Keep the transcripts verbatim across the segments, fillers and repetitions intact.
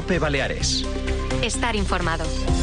COPE Baleares. Estar informado.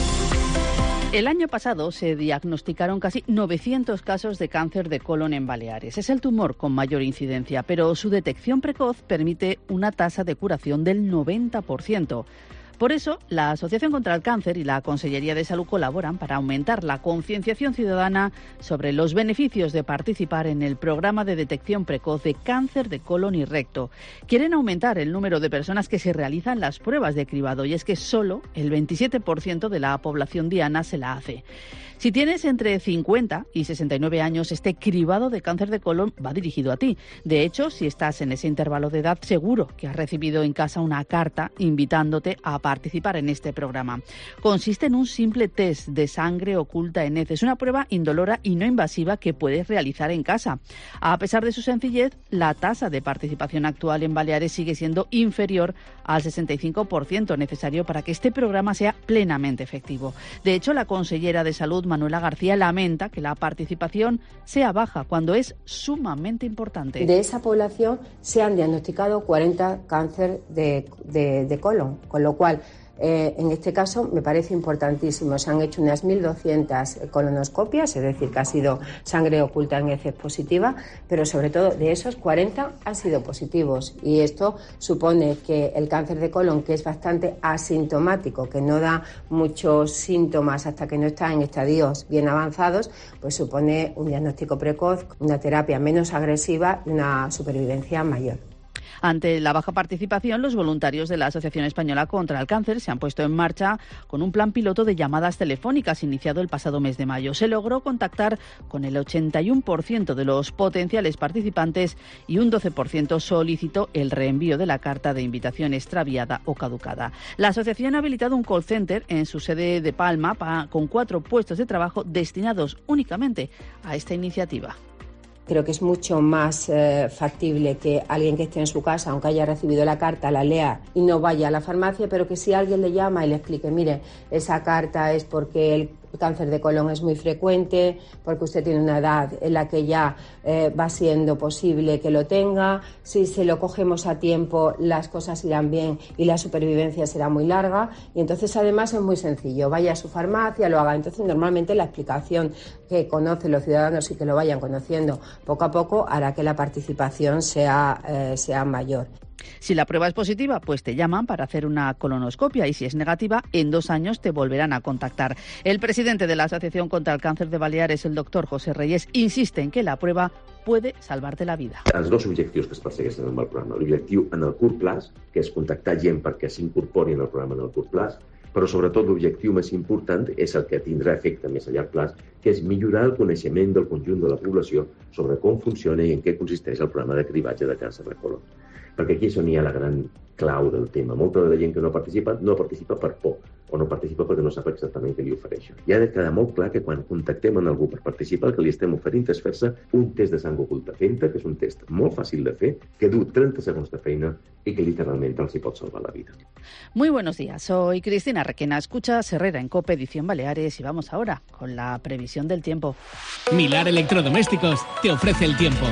El año pasado se diagnosticaron casi novecientos casos de cáncer de colon en Baleares. Es el tumor con mayor incidencia, pero su detección precoz permite una tasa de curación del noventa por ciento. Por eso, la Asociación contra el Cáncer y la Consellería de Salud colaboran para aumentar la concienciación ciudadana sobre los beneficios de participar en el programa de detección precoz de cáncer de colon y recto. Quieren aumentar el número de personas que se realizan las pruebas de cribado, y es que solo el veintisiete por ciento de la población diana se la hace. Si tienes entre cincuenta y sesenta y nueve años, este cribado de cáncer de colon va dirigido a ti. De hecho, si estás en ese intervalo de edad, seguro que has recibido en casa una carta invitándote a participar en este programa. Consiste en un simple test de sangre oculta en heces, una prueba indolora y no invasiva que puedes realizar en casa. A pesar de su sencillez, la tasa de participación actual en Baleares sigue siendo inferior al sesenta y cinco por ciento necesario para que este programa sea plenamente efectivo. De hecho, la consellera de Salud, Manuela García, lamenta que la participación sea baja cuando es sumamente importante. De esa población se han diagnosticado cuarenta cáncer de, de, de colon, con lo cual Eh, en este caso me parece importantísimo. Se han hecho unas mil doscientas colonoscopias, es decir, que ha sido sangre oculta en heces positiva, pero sobre todo de esos cuarenta han sido positivos, y esto supone que el cáncer de colon, que es bastante asintomático, que no da muchos síntomas hasta que no está en estadios bien avanzados, pues supone un diagnóstico precoz, una terapia menos agresiva y una supervivencia mayor. Ante la baja participación, los voluntarios de la Asociación Española contra el Cáncer se han puesto en marcha con un plan piloto de llamadas telefónicas iniciado el pasado mes de mayo. Se logró contactar con el ochenta y uno por ciento de los potenciales participantes y un doce por ciento solicitó el reenvío de la carta de invitación extraviada o caducada. La asociación ha habilitado un call center en su sede de Palma pa, con cuatro puestos de trabajo destinados únicamente a esta iniciativa. Creo que es mucho más eh, factible que alguien que esté en su casa, aunque haya recibido la carta, la lea y no vaya a la farmacia, pero que si alguien le llama y le explique, mire, esa carta es porque el cáncer de colon es muy frecuente, porque usted tiene una edad en la que ya eh, va siendo posible que lo tenga, si se lo cogemos a tiempo las cosas irán bien y la supervivencia será muy larga, y entonces además es muy sencillo, vaya a su farmacia, lo haga. Entonces normalmente la explicación que conocen los ciudadanos y que lo vayan conociendo poco a poco hará que la participación sea, eh, sea mayor. Si la prueba es positiva, pues te llaman para hacer una colonoscopia, y si es negativa, en dos años te volverán a contactar. El presidente de la Asociación contra el Cáncer de Baleares, el doctor José Reyes, insiste en que la prueba puede salvarte la vida. Els dos objectius que es persegueixen amb el programa. L'objectiu en el curt plaç, que és contactar gent perquè s'incorpori en el programa en el curt plaç, però sobretot l'objectiu més important és el que tindrà efecte més a llarg plaç, que és millorar el coneixement del conjunt de la població sobre com funciona i en què consisteix el programa de cribatge de càncer de colon. Perquè aquí és on hi ha la gran clau del tema. Molta de la gent que no participa, no participa per por, o no participa perquè no sap exactament què li ofereixen. I ha de quedar molt clar que quan contactem amb algú per participar, el que li estem oferint és fer-se un test de sang oculta fenta, que és un test molt fàcil de fer, que du trenta segons de feina y que literalmente els hi pot salvar la vida. Muy buenos días, soy Cristina Requena, escuchas Herrera en COPE Edición Baleares, y vamos ahora con la previsión del tiempo. Milar Electrodomésticos te ofrece el tiempo.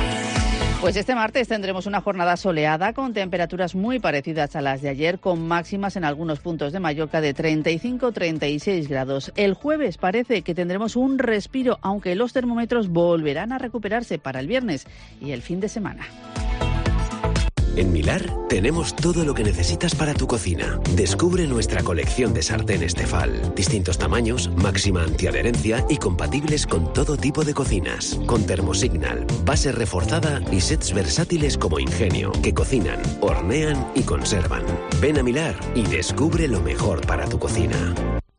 Pues este martes tendremos una jornada soleada con temperaturas muy parecidas a las de ayer, con máximas en algunos puntos de Mallorca de treinta y cinco a treinta y seis grados. El jueves parece que tendremos un respiro, aunque los termómetros volverán a recuperarse para el viernes y el fin de semana. En Milar tenemos todo lo que necesitas para tu cocina. Descubre nuestra colección de sartenes Tefal. Distintos tamaños, máxima antiadherencia y compatibles con todo tipo de cocinas. Con termosignal, base reforzada y sets versátiles como Ingenio, que cocinan, hornean y conservan. Ven a Milar y descubre lo mejor para tu cocina.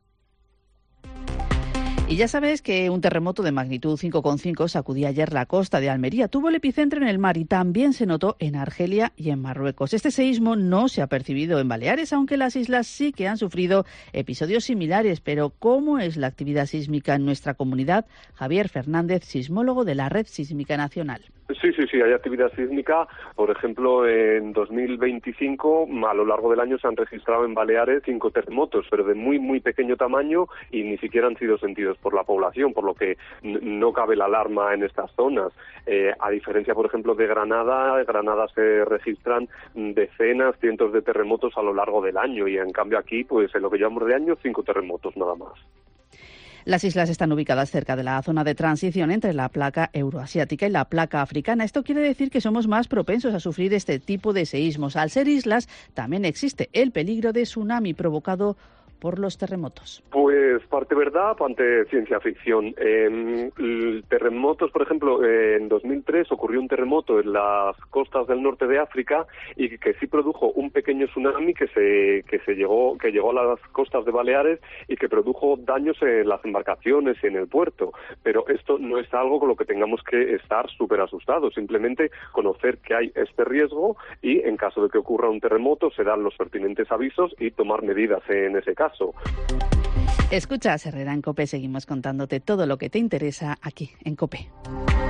Y ya sabes que un terremoto de magnitud cinco coma cinco sacudía ayer la costa de Almería. Tuvo el epicentro en el mar y también se notó en Argelia y en Marruecos. Este seísmo no se ha percibido en Baleares, aunque las islas sí que han sufrido episodios similares. Pero ¿cómo es la actividad sísmica en nuestra comunidad? Javier Fernández, sismólogo de la Red Sísmica Nacional. Sí, sí, sí, hay actividad sísmica. Por ejemplo, en dos mil veinticinco, a lo largo del año se han registrado en Baleares cinco terremotos, pero de muy, muy pequeño tamaño y ni siquiera han sido sentidos por la población, por lo que no cabe la alarma en estas zonas. Eh, a diferencia, por ejemplo, de Granada, en Granada se registran decenas, cientos de terremotos a lo largo del año y en cambio aquí, pues en lo que llevamos de año, cinco terremotos nada más. Las islas están ubicadas cerca de la zona de transición entre la placa euroasiática y la placa africana. Esto quiere decir que somos más propensos a sufrir este tipo de seísmos. Al ser islas, también existe el peligro de tsunami provocado por los terremotos. Pues parte verdad, parte ciencia ficción. Eh, terremotos, por ejemplo, eh, en dos mil tres ocurrió un terremoto en las costas del norte de África y que sí produjo un pequeño tsunami que se que se llegó que llegó a las costas de Baleares y que produjo daños en las embarcaciones y en el puerto. Pero esto no es algo con lo que tengamos que estar súper asustados. Simplemente conocer que hay este riesgo y en caso de que ocurra un terremoto se dan los pertinentes avisos y tomar medidas en ese caso. Escucha, Herrera en COPE, seguimos contándote todo lo que te interesa aquí en COPE.